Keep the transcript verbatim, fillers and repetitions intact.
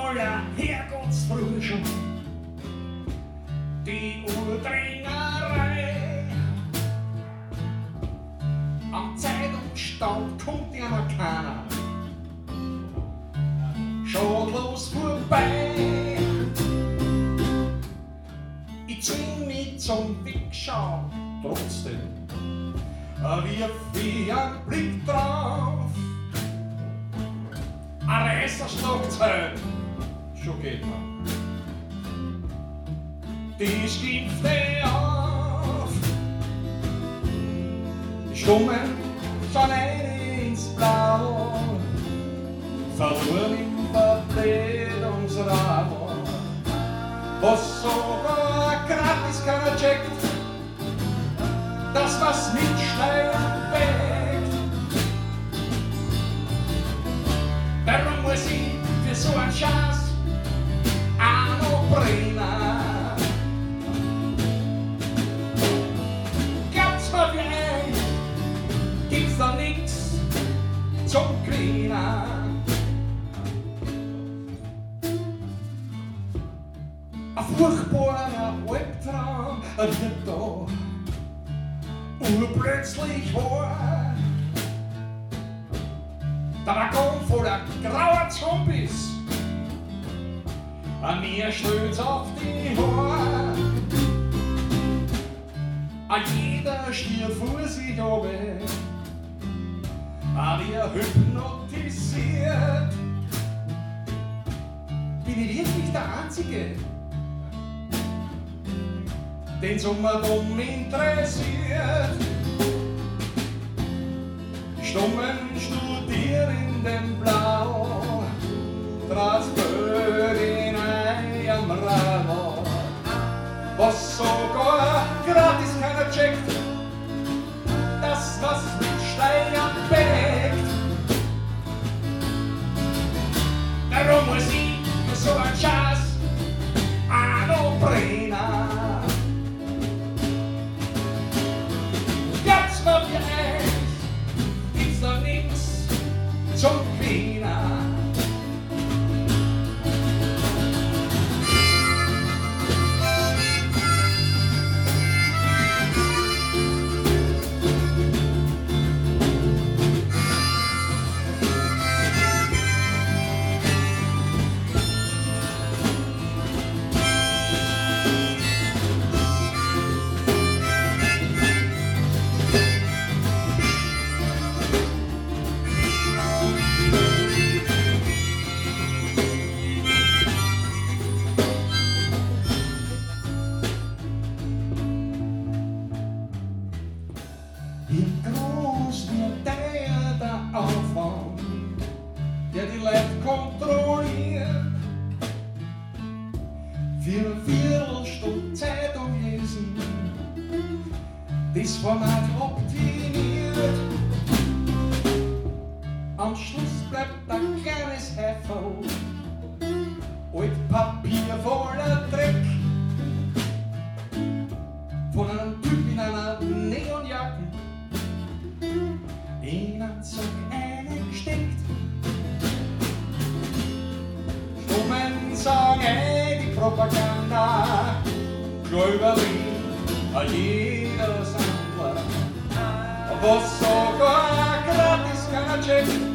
aller Herrgottsfrüh schon die Urdringerei. Am Zeitungsstand kommt ja noch keiner schadlos vorbei. Ich zwing mich zum Wegschauen, trotzdem wirf ich einen Blick drauf. Ein Reißerschlagzeug, schon geht man. Die Stifte auf, die Stummen schon ein ins Blau, verloren im Vertretungsraum, was sogar gratis keiner checkt, das was mit Steuern weckt. Darum muss ich für so einen Schatz auch noch brennen. Glaubt's mir vielleicht, gibt's da nix zum Cleanen. Ein furchtbarer Albtraum wird da urplötzlich wahr. Der Waggon voller grauer Zombies, an mir stöhnt's auf die Haare. A jeder stier vor sich oben, a wir hypnotisiert. Bin ich wirklich der Einzige, den Sommer dumm interessiert? Stummen studieren dem Blau, Transfer in einem Radar, was sogar gratis keiner checkt, das was mit Steuern bedeckt. Darum muss ich für so einen Schatz auch noch brennen. Glaubt's mir vielleicht, gibt's da nix zum Cleanen. Wie groß wird der, der Aufwand, der die Leute kontrolliert? Für eine Viertelstunde Zeitung lesen, das Format optimiert. Am Schluss bleibt ein kleines Häferl, alt Papier voller Dreck, von einem Typ in einer Neonjacke, in einen Sack eingesteckt. Stummen sagen ey, die Propaganda, Gläuberin, a jeder Sandler, was sogar gratis keiner checkt,